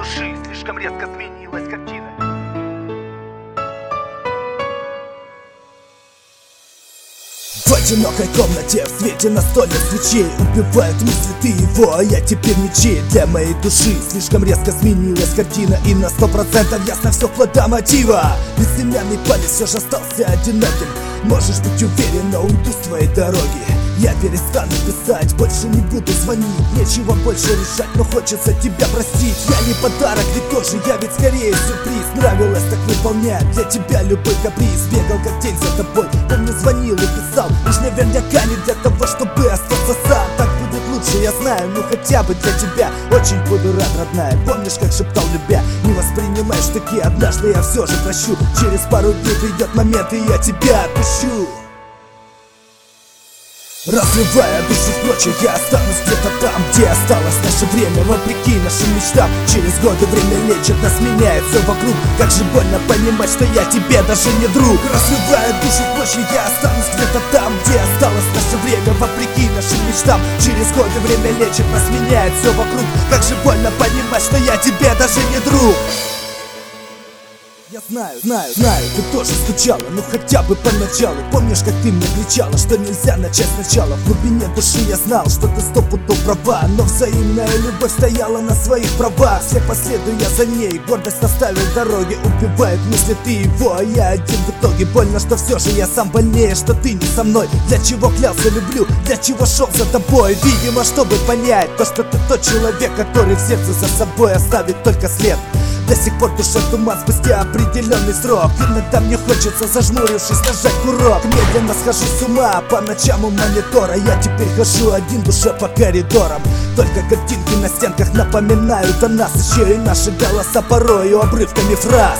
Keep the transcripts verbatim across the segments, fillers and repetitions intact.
души слишком резко сменилась картина. В одинокой комнате, в свете настольных свечей убивают мысли ты его, а я теперь ничей. Для моей души слишком резко сменилась картина, и на сто процентов ясно все вплоть до мотива. Безымянный палец все же остался одиноким. Можешь быть уверен, но уйду с твоей дороги. Я перестану писать, больше не буду звонить. Нечего больше решать, но хочется тебя простить. Я не подарок, ведь тоже я, ведь скорее сюрприз. Нравилось так выполнять для тебя любой каприз. Бегал как тень за тобой, помню, звонил и писал. Уж наверняка не для того, чтобы остаться сам. Так будет лучше, я знаю, ну хотя бы для тебя. Очень буду рад, родная, помнишь, как шептал любя? Не воспринимаешь таки, однажды я все же прощу. Через пару дней придет момент, и я тебя отпущу. Разрывая душу в клочья, я останусь где-то там, где осталось наше время. Вопреки нашим мечтам, через годы время лечит нас, меняет все вокруг. Как же больно понимать, что я тебе даже не друг. Разрывая душу в клочья, я останусь где-то там, где осталось наше время. Вопреки нашим мечтам, через годы время лечит нас, меняет все вокруг. Как же больно понимать, что я тебе даже не друг. Я знаю, знаю, знаю, ты тоже скучала, ну хотя бы поначалу. Помнишь, как ты мне кричала, что нельзя начать сначала? В глубине души я знал, что ты сто пудов права, но взаимная любовь стояла на своих правах. Все последую я за ней, гордость оставил дороги. Убивает мысли ты его, а я один в итоге. Больно, что все же я сам больнее, что ты не со мной. Для чего клялся люблю, для чего шел за тобой? Видимо, чтобы понять то, что ты тот человек, который в сердце за собой оставит только след. До сих пор душа туман спустя определенный срок. Иногда мне хочется, зажмурившись, нажать курок. Медленно схожу с ума по ночам у монитора. Я теперь хожу один, душа по коридорам. Только картинки на стенках напоминают о нас. Еще и наши голоса порою обрывками фраз.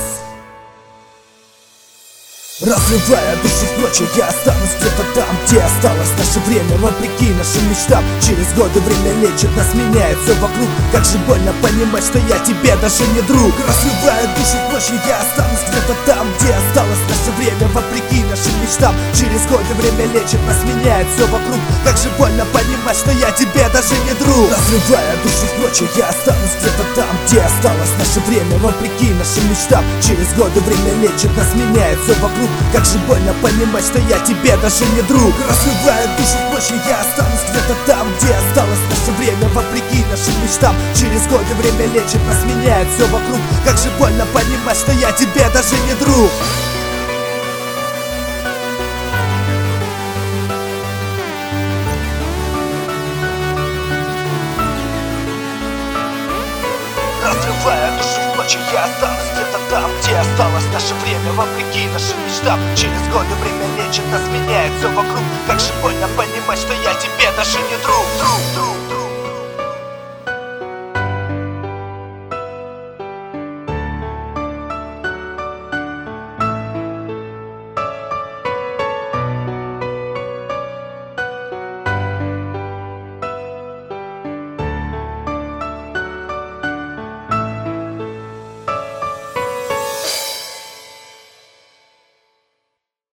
Разрывая душу в клочья, я останусь где-то там, где осталось наше время. Вопреки нашим мечтам, через годы время лечит нас, меняет все вокруг. Как же больно понимать, что я тебе даже не друг. Разрывая душу в клочья, я останусь где-то там, где осталось наше время. Вопреки нашим мечтам, через годы время лечит нас, меняет все вокруг. Как же больно понимать, что я тебе даже не друг. Разрывая душу в клочья, я останусь где-то там, где осталось наше время. Вопреки нашим мечтам, через годы время лечит нас, меняет все вокруг. Как же больно понимать, что я тебе даже не друг. Разрывая душу в клочья, я останусь где-то там, где осталось наше время. Вопреки нашим мечтам, через годы время лечит нас, меняет все вокруг. Как же больно понимать, что я тебе даже не друг. Разрывая душу в клочья, я останусь где-то там, где осталось наше время. Вопреки нашим мечтам, через годы время лечит нас, меняет все вокруг. Как же больно понимать, что я тебе даже не друг, друг, друг.